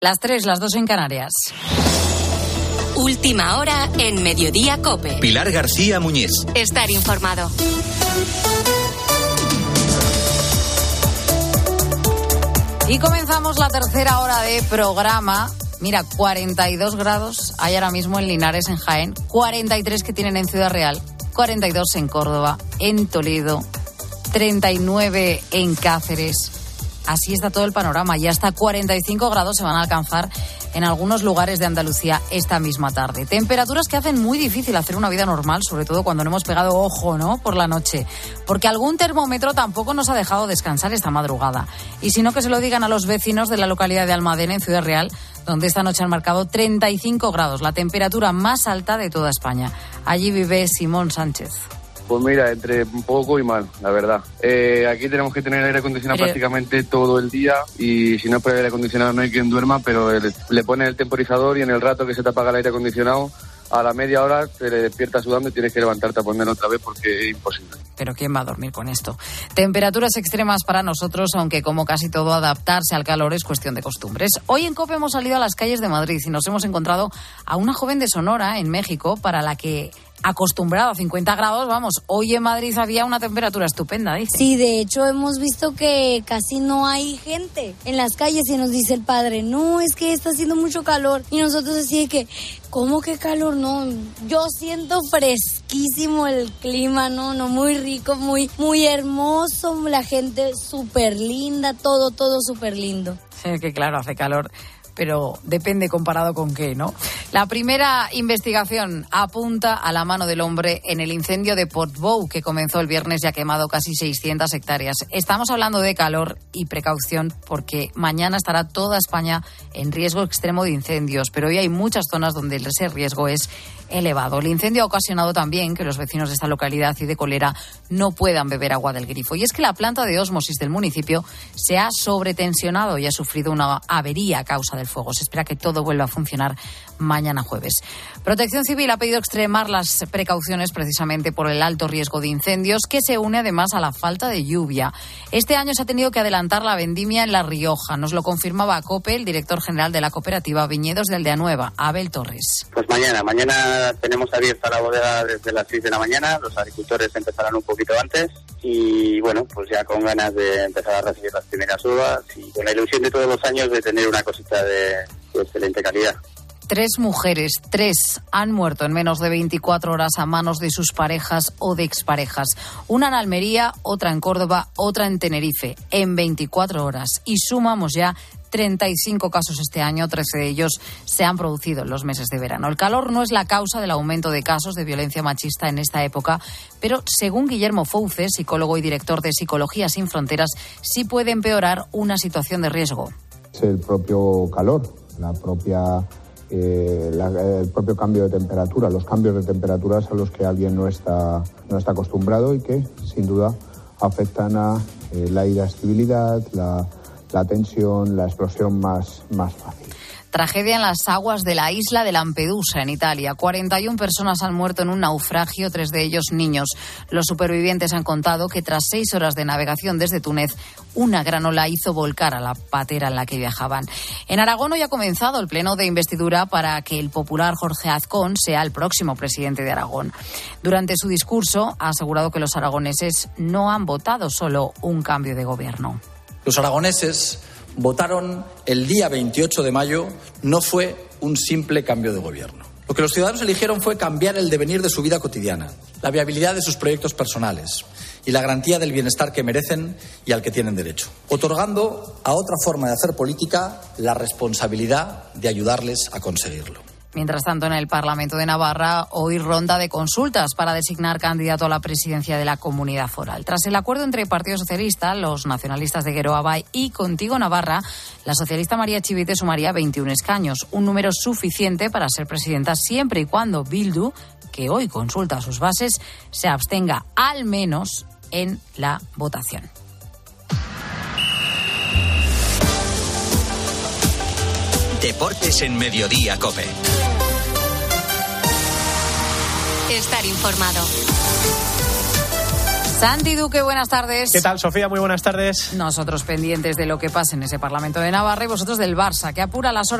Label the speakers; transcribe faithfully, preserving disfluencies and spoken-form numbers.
Speaker 1: Las tres, las dos en Canarias.
Speaker 2: Última hora en Mediodía COPE.
Speaker 3: Pilar García Muñiz.
Speaker 2: Estar informado.
Speaker 1: Y comenzamos la tercera hora de programa. Mira, cuarenta y dos grados hay ahora mismo en Linares, en Jaén, cuarenta y tres que tienen en Ciudad Real, cuarenta y dos en Córdoba, en Toledo, treinta y nueve en Cáceres. Así está todo el panorama y hasta cuarenta y cinco grados se van a alcanzar en algunos lugares de Andalucía esta misma tarde. Temperaturas que hacen muy difícil hacer una vida normal, sobre todo cuando no hemos pegado ojo, ¿no?, por la noche. Porque algún termómetro tampoco nos ha dejado descansar esta madrugada. Y si no, que se lo digan a los vecinos de la localidad de Almadena, en Ciudad Real, donde esta noche han marcado treinta y cinco grados, la temperatura más alta de toda España. Allí vive Simón Sánchez.
Speaker 4: Pues mira, entre poco y mal, la verdad. Eh, aquí tenemos que tener aire acondicionado pero... prácticamente todo el día y si no es por aire acondicionado no hay quien duerma, pero el, le pones el temporizador y en el rato que se te apaga el aire acondicionado, a la media hora te le despiertas sudando y tienes que levantarte a ponerlo otra vez porque es imposible.
Speaker 1: Pero ¿quién va a dormir con esto? Temperaturas extremas para nosotros, aunque como casi todo adaptarse al calor es cuestión de costumbres. Hoy en COPE hemos salido a las calles de Madrid y nos hemos encontrado a una joven de Sonora, en México, para la que... acostumbrado a cincuenta grados, vamos, hoy en Madrid había una temperatura estupenda, dice.
Speaker 5: Sí, de hecho hemos visto que casi no hay gente en las calles y nos dice el padre, no, es que está haciendo mucho calor. Y nosotros así de que, ¿cómo que calor? No, yo siento fresquísimo el clima, no, no, muy rico, muy, muy hermoso, la gente súper linda, todo, todo súper lindo.
Speaker 1: Sí, que claro, hace calor. Pero depende comparado con qué, ¿no? La primera investigación apunta a la mano del hombre en el incendio de Portbou, que comenzó el viernes y ha quemado casi seiscientas hectáreas. Estamos hablando de calor y precaución porque mañana estará toda España en riesgo extremo de incendios, pero hoy hay muchas zonas donde ese riesgo es elevado. El incendio ha ocasionado también que los vecinos de esta localidad y de Colera no puedan beber agua del grifo. Y es que la planta de ósmosis del municipio se ha sobretensionado y ha sufrido una avería a causa del fuego. Se espera que todo vuelva a funcionar mañana jueves. Protección Civil ha pedido extremar las precauciones precisamente por el alto riesgo de incendios, que se une además a la falta de lluvia. Este año se ha tenido que adelantar la vendimia en La Rioja. Nos lo confirmaba a COPE el director general de la cooperativa Viñedos de Aldeanueva, Abel Torres.
Speaker 6: Pues mañana, mañana tenemos abierta la bodega desde las seis de la mañana. Los agricultores empezarán un poquito antes y bueno, pues ya con ganas de empezar a recibir las primeras uvas y con la ilusión de todos los años de tener una cosita de, de excelente calidad.
Speaker 1: Tres mujeres, tres, han muerto en menos de veinticuatro horas a manos de sus parejas o de exparejas. Una en Almería, otra en Córdoba, otra en Tenerife, en veinticuatro horas. Y sumamos ya treinta y cinco casos este año, trece de ellos se han producido en los meses de verano. El calor no es la causa del aumento de casos de violencia machista en esta época, pero según Guillermo Fouce, psicólogo y director de Psicología Sin Fronteras, sí puede empeorar una situación de riesgo.
Speaker 7: Es el propio calor, la propia... Eh, la, el propio cambio de temperatura, los cambios de temperaturas a los que alguien no está, no está acostumbrado y que, sin duda, afectan a eh, la irascibilidad, la, la tensión, la explosión más, más fácil.
Speaker 1: Tragedia en las aguas de la isla de Lampedusa, en Italia. cuarenta y una personas han muerto en un naufragio, tres de ellos niños. Los supervivientes han contado que tras seis horas de navegación desde Túnez, una gran ola hizo volcar a la patera en la que viajaban. En Aragón hoy ha comenzado el pleno de investidura para que el popular Jorge Azcón sea el próximo presidente de Aragón. Durante su discurso ha asegurado que los aragoneses no han votado solo un cambio de gobierno.
Speaker 8: Los aragoneses votaron el día veintiocho de mayo, no fue un simple cambio de gobierno. Lo que los ciudadanos eligieron fue cambiar el devenir de su vida cotidiana, la viabilidad de sus proyectos personales y la garantía del bienestar que merecen y al que tienen derecho, otorgando a otra forma de hacer política la responsabilidad de ayudarles a conseguirlo.
Speaker 1: Mientras tanto, en el Parlamento de Navarra, hoy ronda de consultas para designar candidato a la presidencia de la Comunidad Foral. Tras el acuerdo entre el Partido Socialista, los nacionalistas de Geroa Bai y Contigo Navarra, la socialista María Chivite sumaría veintiún escaños, un número suficiente para ser presidenta siempre y cuando Bildu, que hoy consulta sus bases, se abstenga al menos en la votación.
Speaker 3: Deportes en Mediodía COPE.
Speaker 2: Estar informado.
Speaker 1: Santi Duque, buenas tardes.
Speaker 9: ¿Qué tal, Sofía? Muy buenas tardes.
Speaker 1: Nosotros pendientes de lo que pasa en ese Parlamento de Navarra y vosotros del Barça, que apura las horas